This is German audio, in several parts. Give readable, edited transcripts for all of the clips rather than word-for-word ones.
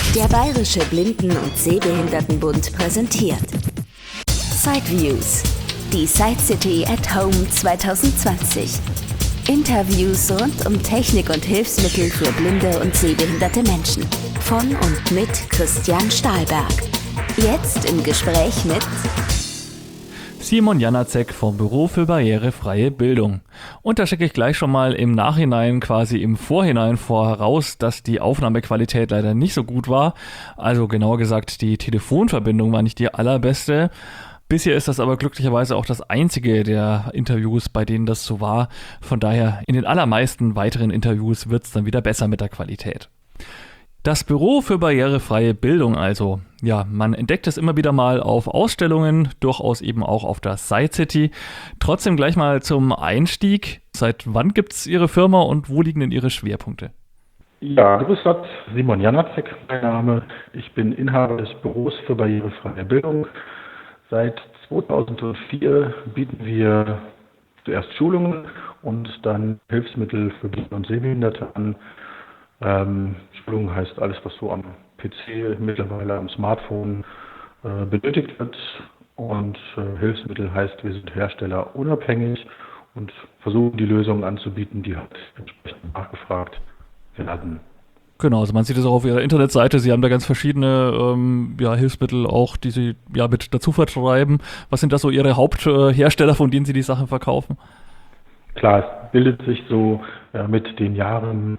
Der Bayerische Blinden- und Sehbehindertenbund präsentiert Sideviews, die Side City at Home 2020. Interviews rund um Technik und Hilfsmittel für blinde und sehbehinderte Menschen. Von und mit Christian Stahlberg. Jetzt im Gespräch mit Simon Janacek vom Büro für barrierefreie Bildung. Und da schicke ich gleich schon mal im Nachhinein, quasi im Vorhinein voraus, dass die Aufnahmequalität leider nicht so gut war. Also genauer gesagt, die Telefonverbindung war nicht die allerbeste. Bisher ist das aber glücklicherweise auch das einzige der Interviews, bei denen das so war. Von daher, in den allermeisten weiteren Interviews wird es dann wieder besser mit der Qualität. Das Büro für barrierefreie Bildung also. Ja, man entdeckt es immer wieder mal auf Ausstellungen, durchaus eben auch auf der Side City. Trotzdem gleich mal zum Einstieg. Seit wann gibt es Ihre Firma und wo liegen denn Ihre Schwerpunkte? Ja, grüß Gott, Simon Janacek, mein Name. Ich bin Inhaber des Büros für barrierefreie Bildung. Seit 2004 bieten wir zuerst Schulungen und dann Hilfsmittel für Blinde und Sehbehinderte an. Schulung heißt alles, was so am PC, mittlerweile am Smartphone benötigt wird. Und Hilfsmittel heißt, wir sind Hersteller unabhängig und versuchen die Lösungen anzubieten, die halt entsprechend nachgefragt werden. Genau, also man sieht es auch auf Ihrer Internetseite. Sie haben da ganz verschiedene Hilfsmittel auch, die Sie mit dazu vertreiben. Was sind das so Ihre Haupthersteller, von denen Sie die Sachen verkaufen? Klar, es bildet sich so mit den Jahren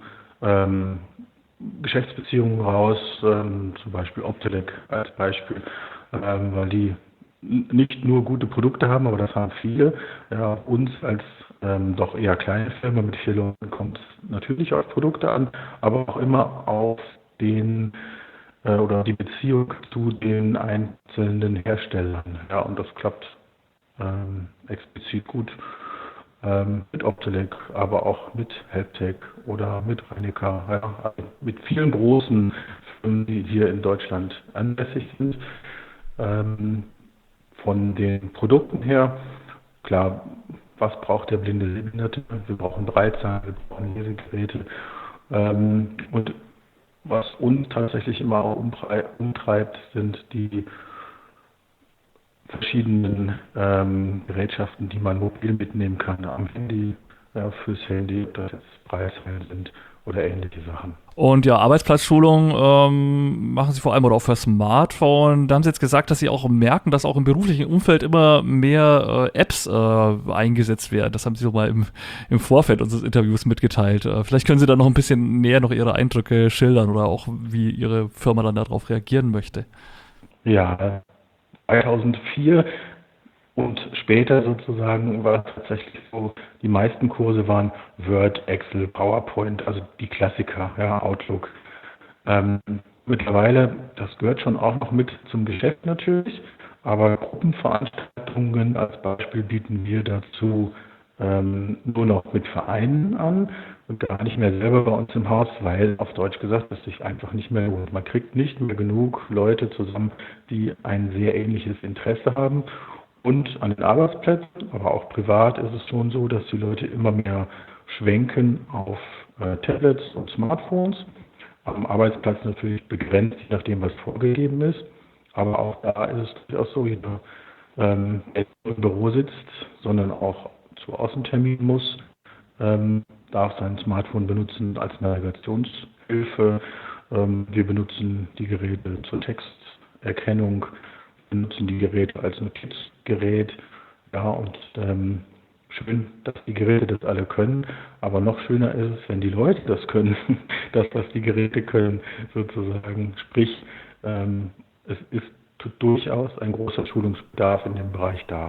Geschäftsbeziehungen raus, zum Beispiel Optelec als Beispiel, weil die nicht nur gute Produkte haben, aber das haben viele. Ja, uns als doch eher kleine Firma mit 4 Leuten kommt es natürlich auf Produkte an, aber auch immer auf den oder die Beziehung zu den einzelnen Herstellern. Ja, und das klappt explizit gut. Mit Optelec, aber auch mit Helptec oder mit Reinecker, ja, also mit vielen großen Firmen, die hier in Deutschland ansässig sind. Von den Produkten her, klar, was braucht der blinde Sehbehinderte? Wir brauchen Breitzahlen, wir brauchen Lesegeräte. Und was uns tatsächlich immer auch umtreibt, sind die verschiedenen Gerätschaften, die man mobil mitnehmen kann, am Handy, fürs Handy, ob das jetzt Breitzeilen sind oder ähnliche Sachen. Und ja, Arbeitsplatzschulung machen Sie vor allem oder auch für Smartphone. Da haben Sie jetzt gesagt, dass Sie auch merken, dass auch im beruflichen Umfeld immer mehr Apps eingesetzt werden. Das haben Sie so mal im Vorfeld unseres Interviews mitgeteilt. Vielleicht können Sie da noch ein bisschen näher noch Ihre Eindrücke schildern oder auch, wie Ihre Firma dann darauf reagieren möchte. Ja, 2004 und später sozusagen war es tatsächlich so, die meisten Kurse waren Word, Excel, PowerPoint, also die Klassiker, ja, Outlook. Mittlerweile, das gehört schon auch noch mit zum Geschäft natürlich, aber Gruppenveranstaltungen als Beispiel bieten wir dazu nur noch mit Vereinen an und gar nicht mehr selber bei uns im Haus, weil auf Deutsch gesagt, das sich einfach nicht mehr lohnt. Man kriegt nicht mehr genug Leute zusammen, die ein sehr ähnliches Interesse haben. Und an den Arbeitsplätzen, aber auch privat ist es schon so, dass die Leute immer mehr schwenken auf Tablets und Smartphones. Am Arbeitsplatz natürlich begrenzt, je nachdem, was vorgegeben ist. Aber auch da ist es durchaus so, jeder, der nicht nur im Büro sitzt, sondern auch zu Außenterminen muss, darf sein Smartphone benutzen als Navigationshilfe. Wir benutzen die Geräte zur Texterkennung, benutzen die Geräte als Notizgerät. Ja, und schön, dass die Geräte das alle können, aber noch schöner ist es, wenn die Leute das können, das, was die Geräte können, sozusagen. Sprich, es ist durchaus ein großer Schulungsbedarf in dem Bereich da.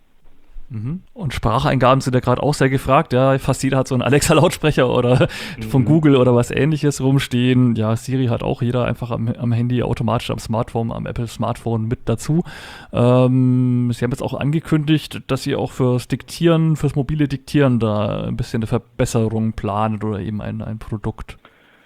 Und Spracheingaben sind ja gerade auch sehr gefragt. Ja, fast jeder hat so einen Alexa-Lautsprecher oder von Google oder was Ähnliches rumstehen. Ja, Siri hat auch jeder einfach am Handy, automatisch am Smartphone, am Apple-Smartphone mit dazu. Sie haben jetzt auch angekündigt, dass Sie auch fürs Diktieren, fürs mobile Diktieren da ein bisschen eine Verbesserung planen oder eben ein Produkt.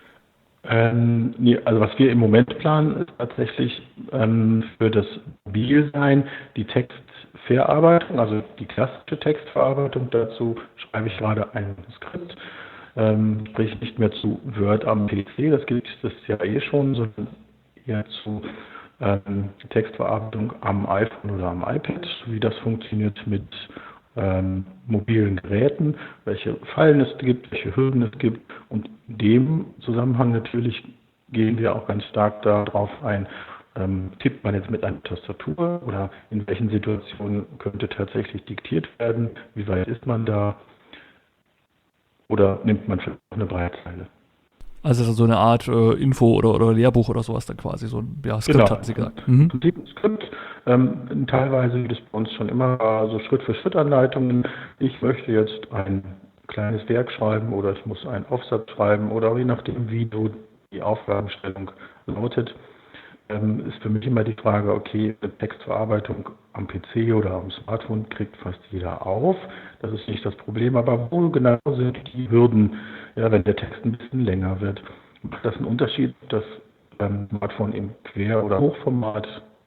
Nee, also was wir im Moment planen, ist tatsächlich für das Mobilsein die Textverarbeitung, also die klassische Textverarbeitung. Dazu schreibe ich gerade ein Skript, sprich nicht mehr zu Word am PC, das gibt es ja eh schon, sondern eher zu Textverarbeitung am iPhone oder am iPad, wie das funktioniert mit mobilen Geräten, welche Fallen es gibt, welche Hürden es gibt. Und in dem Zusammenhang natürlich gehen wir auch ganz stark darauf ein, tippt man jetzt mit einer Tastatur oder in welchen Situationen könnte tatsächlich diktiert werden, wie weit ist man da oder nimmt man vielleicht auch eine Breitzeile. Also so eine Art Info oder Lehrbuch oder sowas dann quasi, so ein Skript, Genau, hatten Sie gesagt. im Prinzip ein Skript. Teilweise gibt es bei uns schon immer so Schritt-für-Schritt-Anleitungen. Ich möchte jetzt ein kleines Werk schreiben oder ich muss einen Aufsatz schreiben oder je nachdem, wie die Aufgabenstellung lautet, ist für mich immer die Frage, okay, eine Textverarbeitung am PC oder am Smartphone kriegt fast jeder auf. Das ist nicht das Problem, aber wo genau sind die Hürden, ja, wenn der Text ein bisschen länger wird? Macht das einen Unterschied, dass beim Smartphone im Quer- oder Hochformat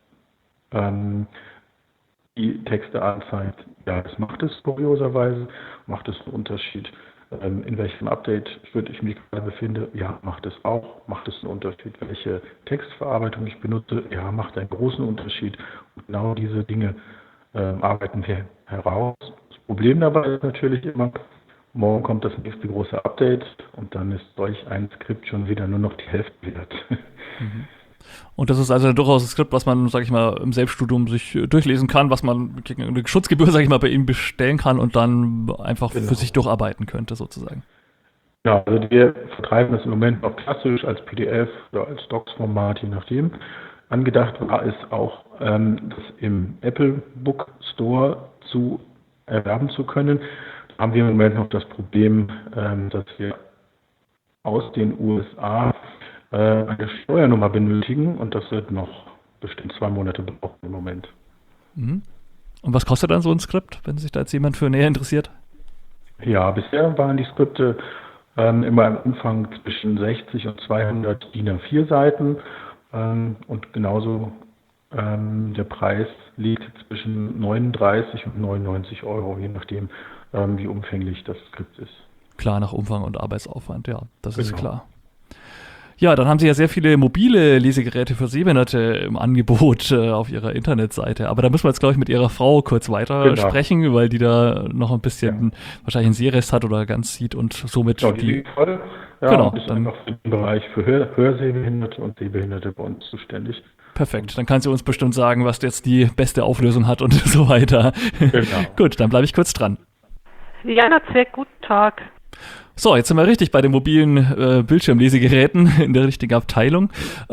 die Texte anzeigt? Ja, das macht es kurioserweise. Macht es einen Unterschied, in welchem Update-Schritt ich mich gerade befinde? Ja, macht es auch. Macht es einen Unterschied, welche Textverarbeitung ich benutze? Ja, macht einen großen Unterschied. Und genau diese Dinge arbeiten wir heraus. Das Problem dabei ist natürlich immer, morgen kommt das nächste große Update und dann ist solch ein Skript schon wieder nur noch die Hälfte wert. Mhm. Und das ist also durchaus ein Skript, was man, sag ich mal, im Selbststudium sich durchlesen kann, was man gegen eine Schutzgebühr, sag ich mal, bei Ihnen bestellen kann und dann einfach für sich durcharbeiten könnte, sozusagen. Ja, also wir vertreiben das im Moment noch klassisch als PDF oder als Docs-Format, je nachdem. Angedacht war es auch, das im Apple Book Store zu erwerben zu können. Da haben wir im Moment noch das Problem, dass wir aus den USA eine Steuernummer benötigen und das wird noch bestimmt 2 Monate brauchen im Moment. Mhm. Und was kostet dann so ein Skript, wenn sich da jetzt jemand für näher interessiert? Ja, bisher waren die Skripte immer im Umfang zwischen 60 und 200 DIN A4 Seiten und genauso der Preis liegt zwischen 39 und 99 Euro, je nachdem, wie umfänglich das Skript ist. Klar, nach Umfang und Arbeitsaufwand, ja, das ist klar. Ja, dann haben Sie ja sehr viele mobile Lesegeräte für Sehbehinderte im Angebot auf Ihrer Internetseite. Aber da müssen wir jetzt, glaube ich, mit Ihrer Frau kurz weiter sprechen, weil die da noch ein bisschen wahrscheinlich einen Sehrest hat oder ganz sieht und somit die voll. Ja, genau, ist dann noch für den Bereich für Hörsehbehinderte und Sehbehinderte bei uns zuständig. Perfekt, dann kann sie uns bestimmt sagen, was jetzt die beste Auflösung hat und so weiter. Genau. Gut, dann bleibe ich kurz dran. Jana Zweck, guten Tag. So, jetzt sind wir richtig bei den mobilen Bildschirmlesegeräten in der richtigen Abteilung.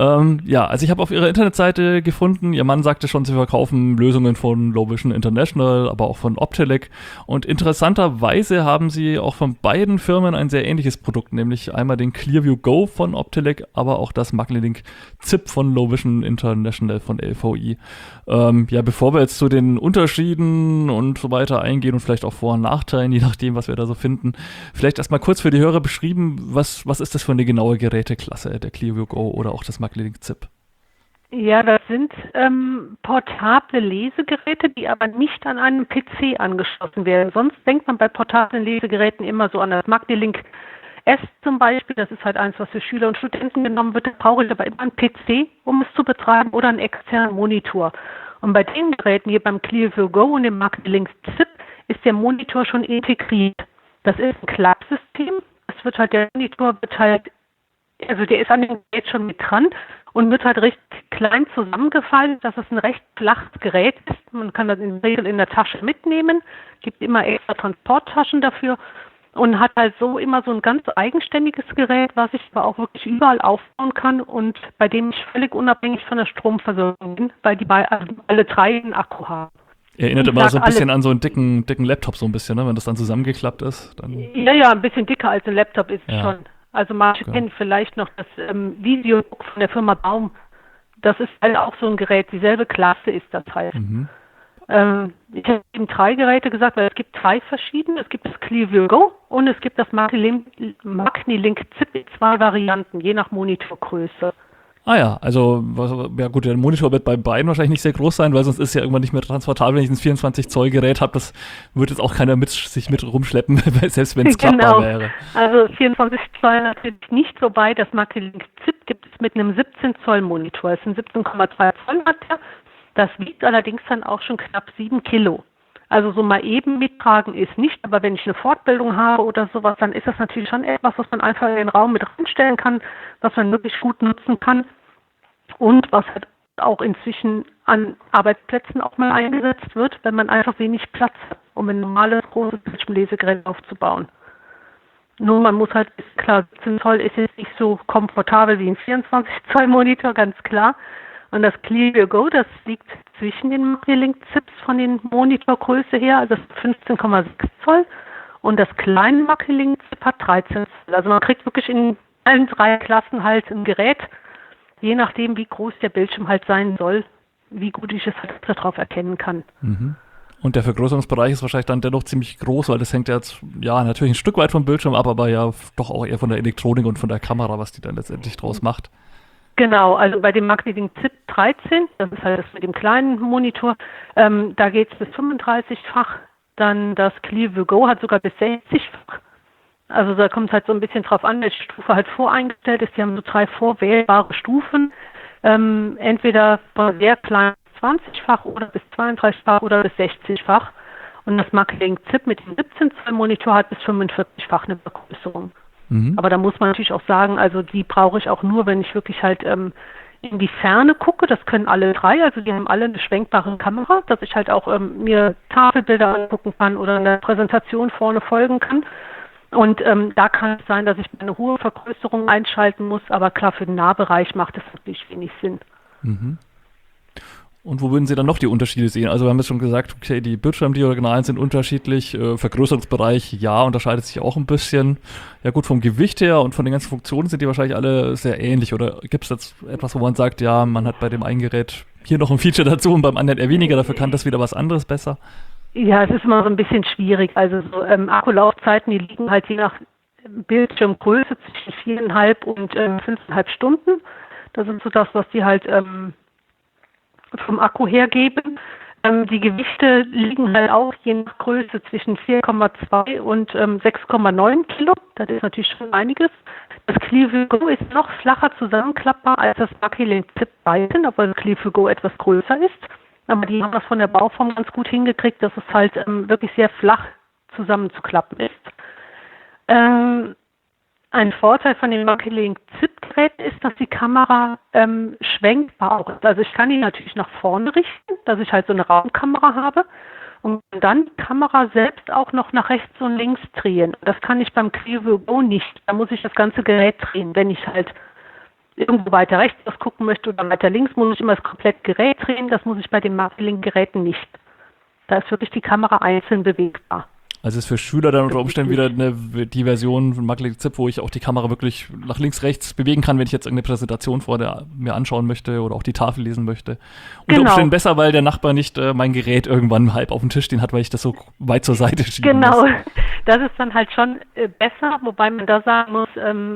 Ja, also ich habe auf Ihrer Internetseite gefunden, Ihr Mann sagte schon, Sie verkaufen Lösungen von Low Vision International, aber auch von Optelec. Und interessanterweise haben Sie auch von beiden Firmen ein sehr ähnliches Produkt, nämlich einmal den Clearview Go von Optelec, aber auch das MagniLink ZIP von Low Vision International von LVI. Ja, bevor wir jetzt zu den Unterschieden und so weiter eingehen und vielleicht auch Vor- und Nachteilen, je nachdem, was wir da so finden, vielleicht erstmal kurz für die Hörer beschrieben, was ist das für eine genaue Geräteklasse, der Clearview Go oder auch das MagniLink ZIP? Ja, das sind portable Lesegeräte, die aber nicht an einen PC angeschlossen werden. Sonst denkt man bei portablen Lesegeräten immer so an das MagniLink S zum Beispiel. Das ist halt eins, was für Schüler und Studenten genommen wird. Da brauche ich aber immer einen PC, um es zu betreiben, oder einen externen Monitor. Und bei den Geräten hier beim Clearview Go und dem MagniLink ZIP ist der Monitor schon integriert. Das ist ein Klappsystem. Es wird halt, der Monitor wird halt, also der ist an dem Gerät schon mit dran und wird halt recht klein zusammengefaltet, dass es ein recht flaches Gerät ist. Man kann das in der Regel in der Tasche mitnehmen, gibt immer extra Transporttaschen dafür und hat halt so immer so ein ganz eigenständiges Gerät, was ich aber auch wirklich überall aufbauen kann und bei dem ich völlig unabhängig von der Stromversorgung bin, weil die alle 3 einen Akku haben. Erinnert immer so ein bisschen an so einen dicken Laptop so ein bisschen, ne? Wenn das dann zusammengeklappt ist. Dann ja, ein bisschen dicker als ein Laptop ist es schon. Also manche kennen vielleicht noch das Videobook von der Firma Baum. Das ist halt auch so ein Gerät, dieselbe Klasse ist das halt. Mhm. Ich habe eben 3 Geräte gesagt, weil es gibt 3 verschiedene. Es gibt das Clearview Go und es gibt das MagniLink ZIP in 2 Varianten, je nach Monitorgröße. Ah ja, also ja gut, der Monitor wird bei beiden wahrscheinlich nicht sehr groß sein, weil sonst ist es ja irgendwann nicht mehr transportabel, wenn ich ein 24-Zoll-Gerät habe. Das wird jetzt auch keiner sich mit rumschleppen, selbst wenn es klappbar wäre. Also 24 Zoll natürlich nicht, wobei das MaxiLink ZIP gibt es mit einem 17-Zoll-Monitor. Es sind 17,2 Zoll hat der. Das wiegt allerdings dann auch schon knapp 7 Kilo. Also so mal eben mittragen ist nicht, aber wenn ich eine Fortbildung habe oder sowas, dann ist das natürlich schon etwas, was man einfach in den Raum mit reinstellen kann, was man wirklich gut nutzen kann und was halt auch inzwischen an Arbeitsplätzen auch mal eingesetzt wird, wenn man einfach wenig Platz hat, um ein normales großes Bildschirmlesegerät aufzubauen. Nur man muss halt, klar, 17 Zoll ist jetzt nicht so komfortabel wie ein 24 Zoll Monitor, ganz klar. Und das Clearview Go, das liegt zwischen den MaxiLink ZIPs von den Monitorgröße her, also 15,6 Zoll. Und das kleine MaxiLink ZIP hat 13 Zoll. Also man kriegt wirklich in allen 3 Klassen halt ein Gerät, je nachdem, wie groß der Bildschirm halt sein soll, wie gut ich es halt darauf erkennen kann. Mhm. Und der Vergrößerungsbereich ist wahrscheinlich dann dennoch ziemlich groß, weil das hängt ja jetzt, ja, natürlich ein Stück weit vom Bildschirm ab, aber ja doch auch eher von der Elektronik und von der Kamera, was die dann letztendlich draus macht. Genau, also bei dem MaxiLink ZIP 13, das ist halt das mit dem kleinen Monitor, da geht es bis 35-fach, dann das Clearview Go hat sogar bis 60-fach. Also da kommt es halt so ein bisschen drauf an, welche Stufe halt voreingestellt ist. Die haben so 3 vorwählbare Stufen, entweder von sehr klein 20-fach oder bis 32-fach oder bis 60-fach. Und das MaxiLink ZIP mit dem 17 Zoll Monitor hat bis 45-fach eine Vergrößerung. Aber da muss man natürlich auch sagen, also die brauche ich auch nur, wenn ich wirklich halt in die Ferne gucke. Das können alle 3, also die haben alle eine schwenkbare Kamera, dass ich halt auch mir Tafelbilder angucken kann oder eine Präsentation vorne folgen kann. Und da kann es sein, dass ich eine hohe Vergrößerung einschalten muss, aber klar, für den Nahbereich macht das natürlich wenig Sinn. Mhm. Und wo würden Sie dann noch die Unterschiede sehen? Also wir haben jetzt schon gesagt, okay, die Bildschirmdiagonalen sind unterschiedlich, Vergrößerungsbereich, ja, unterscheidet sich auch ein bisschen. Ja gut, vom Gewicht her und von den ganzen Funktionen sind die wahrscheinlich alle sehr ähnlich. Oder gibt es jetzt etwas, wo man sagt, ja, man hat bei dem einen Gerät hier noch ein Feature dazu und beim anderen eher weniger, dafür kann das wieder was anderes besser? Ja, es ist immer so ein bisschen schwierig. Also so Akkulaufzeiten, die liegen halt je nach Bildschirmgröße zwischen 4,5 und 5,5 Stunden. Das ist so das, was die halt vom Akku hergeben. Die Gewichte liegen halt auch je nach Größe zwischen 4,2 und 6,9 Kilo. Das ist natürlich schon einiges. Das Clearview Go ist noch flacher zusammenklappbar als das MaxiLink ZIP 13, obwohl das Clearview Go etwas größer ist. Aber die haben das von der Bauform ganz gut hingekriegt, dass es halt wirklich sehr flach zusammenzuklappen ist. Ein Vorteil von den MaxiLink ZIP-Geräten ist, dass die Kamera schwenkbar auch ist. Also ich kann die natürlich nach vorne richten, dass ich halt so eine Raumkamera habe und dann die Kamera selbst auch noch nach rechts und links drehen. Das kann ich beim Clearview Go nicht. Da muss ich das ganze Gerät drehen. Wenn ich halt irgendwo weiter rechts was gucken möchte oder weiter links, muss ich immer das komplette Gerät drehen. Das muss ich bei den MaxiLink-Geräten nicht. Da ist wirklich die Kamera einzeln bewegbar. Also ist für Schüler dann unter Umständen wieder die Version von MaxiLink ZIP, wo ich auch die Kamera wirklich nach links, rechts bewegen kann, wenn ich jetzt irgendeine Präsentation mir anschauen möchte oder auch die Tafel lesen möchte. Unter Umständen besser, weil der Nachbar nicht mein Gerät irgendwann halb auf dem Tisch stehen hat, weil ich das so weit zur Seite schieben muss. Genau, das ist dann halt schon besser, wobei man da sagen muss,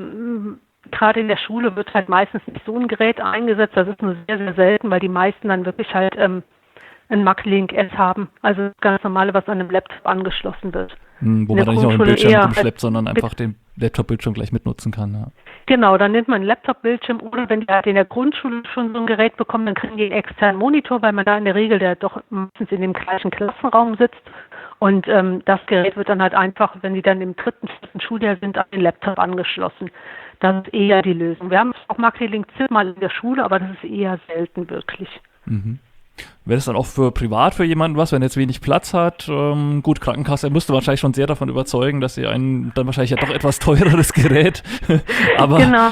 gerade in der Schule wird halt meistens nicht so ein Gerät eingesetzt. Das ist nur sehr, sehr selten, weil die meisten dann wirklich halt ein MaxiLink S haben. Also das ganz normale, was an einem Laptop angeschlossen wird. Wo man dann nicht noch einen Bildschirm rumschleppt, sondern einfach den Laptop-Bildschirm gleich mitnutzen kann. Ja. Genau, dann nimmt man einen Laptop-Bildschirm oder wenn die halt in der Grundschule schon so ein Gerät bekommen, dann kriegen die einen externen Monitor, weil man da in der Regel der doch meistens in dem gleichen Klassenraum sitzt. Und das Gerät wird dann halt einfach, wenn sie dann im 3., 4. Schuljahr sind, an den Laptop angeschlossen. Das ist eher die Lösung. Wir haben auch MaxiLink ZIP mal in der Schule, aber das ist eher selten wirklich. Mhm. Wäre das dann auch für privat für jemanden was, wenn er jetzt wenig Platz hat? Gut, Krankenkasse müsste wahrscheinlich schon sehr davon überzeugen, dass sie einen dann wahrscheinlich ja doch etwas teureres Gerät. Aber genau.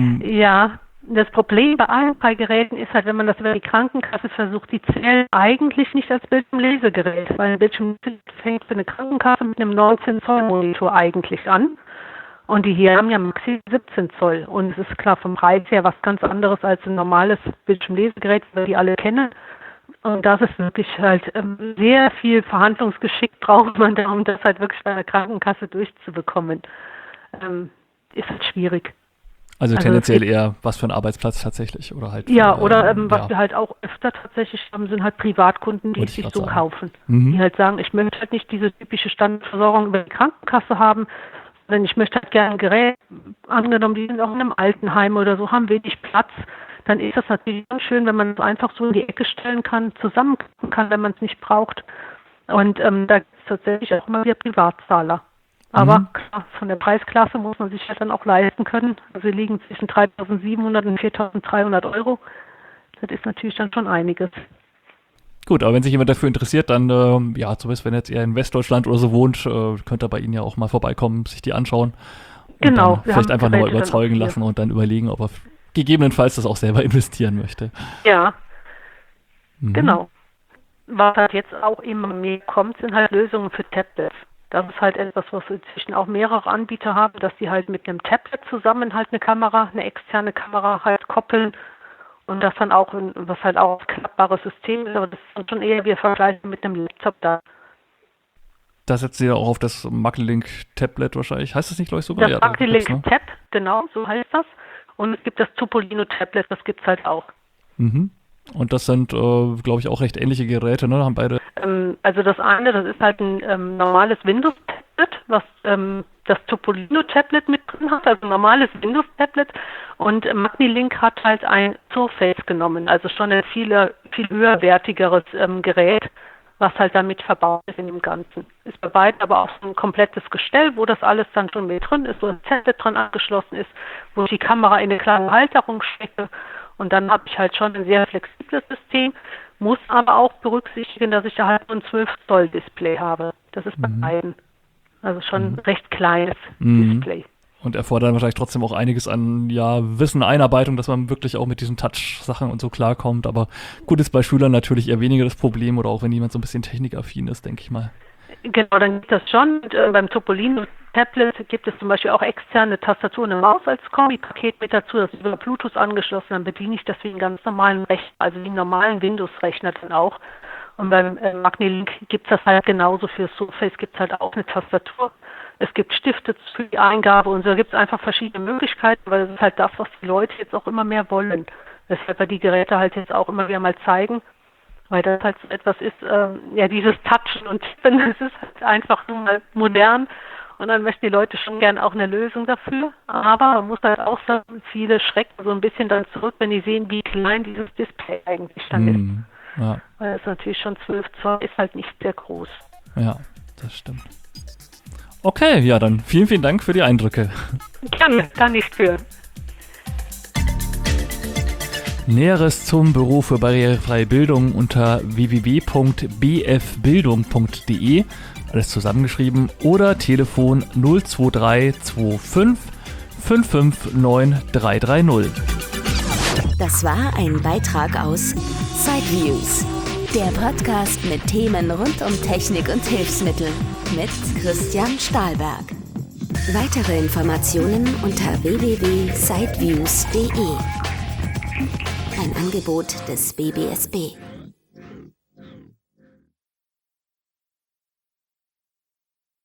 Ja, das Problem bei allen 3 Geräten ist halt, wenn man das über die Krankenkasse versucht, die zählen eigentlich nicht als Bildschirmlesegerät, weil ein Bildschirmlesegerät fängt für eine Krankenkasse mit einem 19 Zoll Monitor eigentlich an. Und die hier haben ja Maxi 17 Zoll. Und es ist klar vom Preis her was ganz anderes als ein normales Bildschirmlesegerät, weil die alle kennen. Und das ist wirklich halt sehr viel Verhandlungsgeschick braucht man da, um das halt wirklich bei der Krankenkasse durchzubekommen. Ist halt schwierig. Also tendenziell eher was für ein Arbeitsplatz tatsächlich oder halt. Ja, oder was wir halt auch öfter tatsächlich haben, sind halt Privatkunden, die sich so kaufen. Die halt sagen, ich möchte halt nicht diese typische Standardversorgung über die Krankenkasse haben, sondern ich möchte halt gerne ein Gerät, angenommen, die sind auch in einem Altenheim oder so, haben wenig Platz, dann ist das natürlich schon schön, wenn man es einfach so in die Ecke stellen kann, zusammenklappen kann, wenn man es nicht braucht. Und da gibt es tatsächlich auch immer wieder Privatzahler. Aber klar, von der Preisklasse muss man sich halt dann auch leisten können. Also sie liegen zwischen 3.700 und 4.300 Euro. Das ist natürlich dann schon einiges. Gut, aber wenn sich jemand dafür interessiert, dann, zumindest wenn jetzt eher in Westdeutschland oder so wohnt, könnt ihr bei Ihnen ja auch mal vorbeikommen, sich die anschauen. Und genau. Dann vielleicht einfach nochmal überzeugen lassen und dann überlegen, ob er gegebenenfalls das auch selber investieren möchte. Ja, genau. Was halt jetzt auch immer mehr kommt, sind halt Lösungen für Tablets. Das ist halt etwas, was inzwischen auch mehrere Anbieter haben, dass die halt mit einem Tablet zusammen halt eine externe Kamera halt koppeln und das dann auch, was halt auch ein klappbares System ist, aber das ist dann schon eher, wir vergleichen mit einem Laptop da. Da setzt ihr auch auf das Maglink-Tablet wahrscheinlich. Heißt das nicht, glaube ich, sogar? Das Maglink-Tab, genau, so heißt das. Und es gibt das Topolino-Tablet, das gibt es halt auch. Und das sind, glaube ich, auch recht ähnliche Geräte, ne? Haben beide. Also das eine, das ist halt ein normales Windows-Tablet, was das Topolino-Tablet mit drin hat, also ein normales Windows-Tablet. Und Magnilink hat halt ein Surface genommen, also schon ein viel höherwertigeres Gerät, was halt damit verbaut ist in dem Ganzen. Ist bei beiden aber auch so ein komplettes Gestell, wo das alles dann schon mit drin ist, wo ein Tablet dran angeschlossen ist, wo ich die Kamera in eine kleine Halterung stecke. Und dann habe ich halt schon ein sehr flexibles System, muss aber auch berücksichtigen, dass ich da halt ein 12-Zoll-Display habe. Das ist bei beiden. Also schon ein recht kleines Display. Und erfordert wahrscheinlich trotzdem auch einiges an Wissen, Einarbeitung, dass man wirklich auch mit diesen Touch-Sachen und so klarkommt. Aber gut, ist bei Schülern natürlich eher weniger das Problem oder auch wenn jemand so ein bisschen technikaffin ist, denke ich mal. Genau, dann gibt das schon. Und, beim Topolino-Tablet gibt es zum Beispiel auch externe Tastatur und eine Maus als Kombi-Paket mit dazu. Das ist über Bluetooth angeschlossen. Dann bediene ich das wie einen ganz normalen Rechner, also wie einen normalen Windows-Rechner dann auch. Und beim Magnilink gibt es das halt genauso. Für Surface gibt es halt auch eine Tastatur. Es gibt Stifte für die Eingabe und so. Da gibt es einfach verschiedene Möglichkeiten, weil das ist halt das, was die Leute jetzt auch immer mehr wollen. Weshalb wir die Geräte halt jetzt auch immer wieder mal zeigen. Weil das halt so etwas ist, dieses Touchen und Tippen, das ist halt einfach nur mal modern und dann möchten die Leute schon gerne auch eine Lösung dafür. Aber man muss halt auch sagen, viele schrecken so ein bisschen dann zurück, wenn die sehen, wie klein dieses Display eigentlich dann ist. Ja. Weil es natürlich schon 12 Zoll ist halt nicht sehr groß. Ja, das stimmt. Okay, ja, dann vielen, vielen Dank für die Eindrücke. Gerne, kann nicht für. Näheres zum Büro für barrierefreie Bildung unter www.bfbildung.de, alles zusammengeschrieben, oder Telefon 02325 559 330. Das war ein Beitrag aus Sideviews, der Podcast mit Themen rund um Technik und Hilfsmittel mit Christian Stahlberg. Weitere Informationen unter www.sideviews.de. Ein Angebot des BBSB.